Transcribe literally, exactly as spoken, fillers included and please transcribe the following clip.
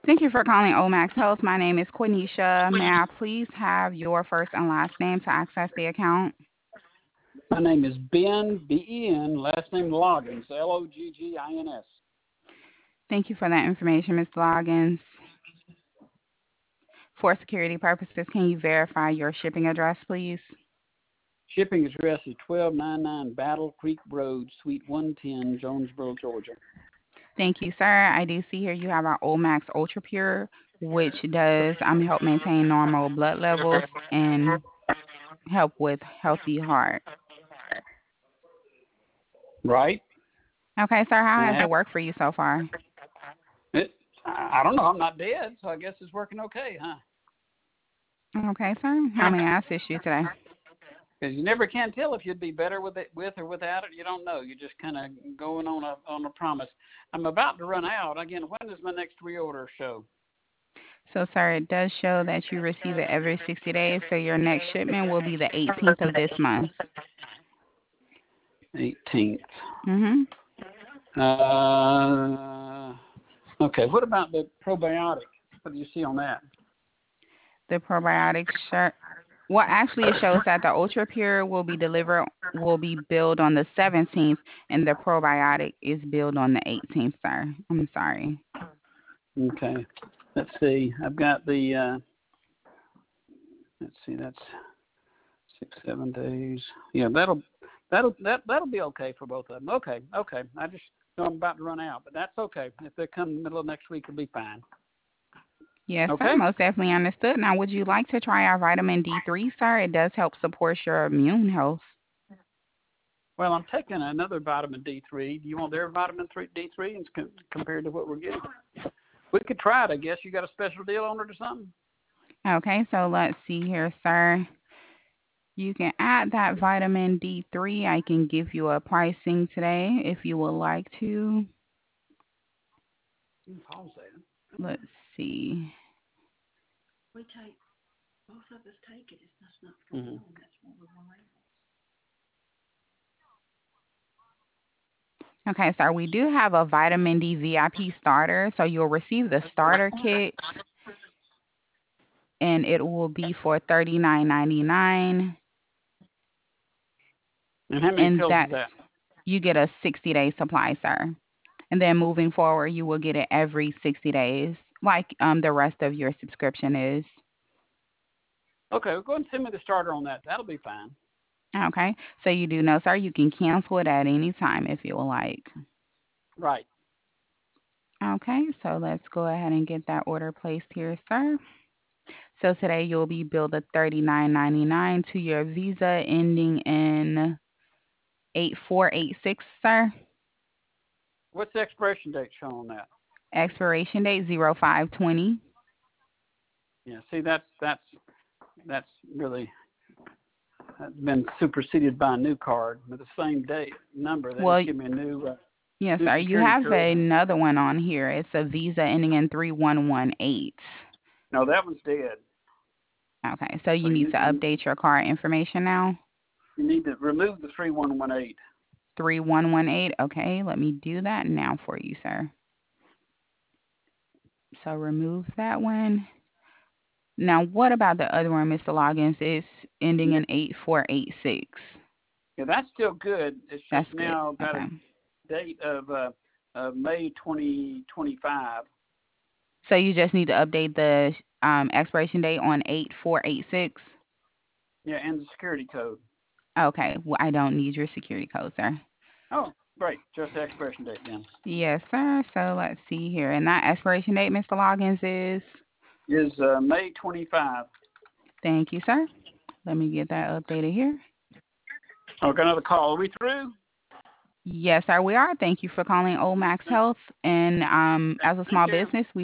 Thank you for calling Omax Health. My name is Quenisha. May I please have your first and last name to access the account? My name is Ben, B E N, last name Loggins, L O G G I N S. Thank you for that information, Mister Loggins. For security purposes, can you verify your shipping address, please? Shipping address is twelve ninety-nine Battle Creek Road, Suite one ten, Jonesboro, Georgia. Thank you, sir. I do see here you have our Omax Ultra Pure, which does um, help maintain normal blood levels and help with healthy heart. Right. Okay, sir, how And I has it have, worked for you so far? it, I I don't know. I'm not dead, so I guess it's working okay, huh? Okay, sir. How may I assist you today? Because you never can tell if you'd be better with it, with or without it. You don't know. You're just kind of going on a on a promise. I'm about to run out again. When does my next reorder show? So, sir, it does show that you receive it every sixty days, so your next shipment will be the eighteenth of this month. eighteenth. Mm-hmm. Uh, okay. What about the probiotic? What do you see on that? The probiotic shirt. Well, actually, it shows that the Ultra Pure will be delivered, will be billed on the seventeenth, and the probiotic is billed on the eighteenth, sir. I'm sorry. Okay. Let's see. I've got the. Uh, let's see. That's six, seven days. Yeah, that'll that'll that that'll be okay for both of them. Okay. Okay. I just know I'm about to run out, but that's okay. If they come in the middle of next week, it'll be fine. Yes, Okay. sir. Most definitely understood. Now, would you like to try our vitamin D three, sir? It does help support your immune health. Well, I'm taking another vitamin D three. Do you want their vitamin three D three compared to what we're getting? We could try it, I guess. You got a special deal on it or something? Okay, so let's see here, sir. You can add that vitamin D three. I can give you a pricing today if you would like to. You can pause that. Let's see. We take, both of us take it. It's that's not for Mm-hmm. long. That's what we want. Okay, sir, we do have a vitamin D V I P starter. So you'll receive the starter kit, and it will be for thirty-nine ninety-nine. And how many And pills that is that? you get a sixty-day supply, sir. And then moving forward, you will get it every sixty days, like um the rest of your subscription is. Okay, well, go ahead and send me the starter on that. That'll be fine. Okay, so you do know, sir, you can cancel it at any time if you would like. Right. Okay, so let's go ahead and get that order placed here, sir. So today you'll be billed at thirty-nine ninety-nine to your Visa ending in eight four eight six, sir. What's the expiration date shown on that? Expiration date zero five twenty. Yeah, see, that's that's that's really uh, been superseded by a new card with the same date number. They Well, just give me a new uh, yes, new sir. You security have code. another one on here. It's a Visa ending in three one one eight. No, that one's dead. Okay, so So you need you to you, update your card information now. you need to remove the three one one eight. three one one eight. Okay, let me do that now for you, sir. So remove that one. Now, what about the other one, Mister Loggins? It's ending Yeah, in eight four eight six. yeah, that's still good. It's That's just good. now got a Okay. date of uh, uh, May twenty twenty-five. So you just need to update the um, expiration date on eight four eight six. Yeah, and the security code. Okay. Well, I don't need your security code, sir. Oh, great. Just the expiration date then. Yes, sir. So let's see here. And that expiration date, Mister Loggins, is? Is uh, May twenty-five. Thank you, sir. Let me get that updated here. Oh, got another call. Are we through? Yes, sir, we are. Thank you for calling Omax Health. And um, as a Thank small you. business, we